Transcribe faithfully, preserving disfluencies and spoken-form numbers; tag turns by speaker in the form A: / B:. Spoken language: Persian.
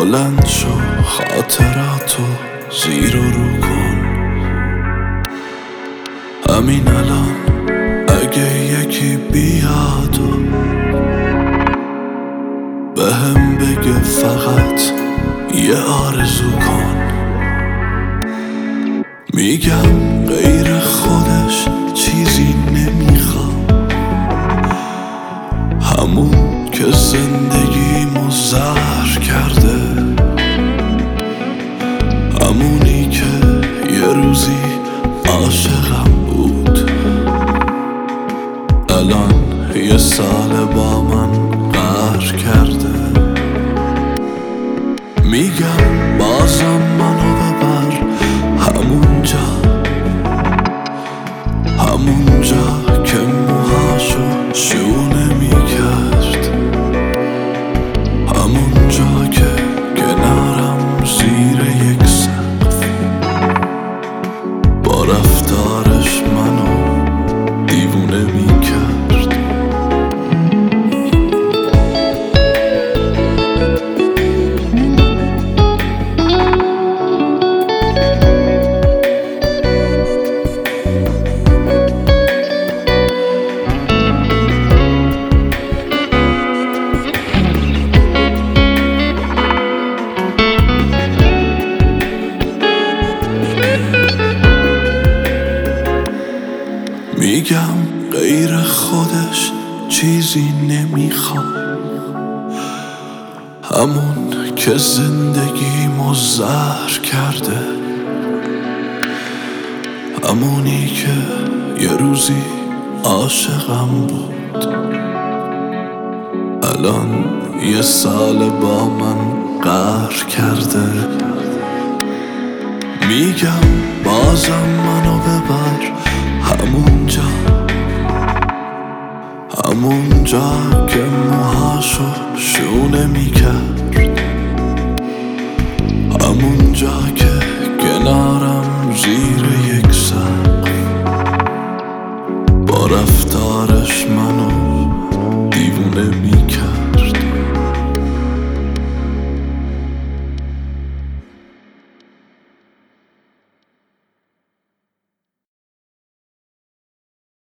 A: بلند شو خاطراتو زیر و رو کن. همین الان اگه یکی بیاد و بهم بگه فقط یه آرزو کن، میگم غیر خودش چیزی نمیخوام، همون که زندگیمو زهر کرده، همونی که یه روزی عاشقم بود، الان یه سال با من قهر کرده. میگم بازم منو ببر همونجا، همونجا که موهاشو شونه میکرد، همونجا که کنارم زیر یک سقف با رفتارش منو دیوونه میکرد. میگم غیر خودش چیزی نمیخوام، همون که زندگیمو زهر کرده، همونی که یه روزی عاشقم بود، الان یه سال با من قهر کرده. میگم بازم منو ببر همونجا، همونجا که موهاشو شونه میکرد، همونجا که کنارم زیر یک سقف با رفتارش منو دیوونه میکرد.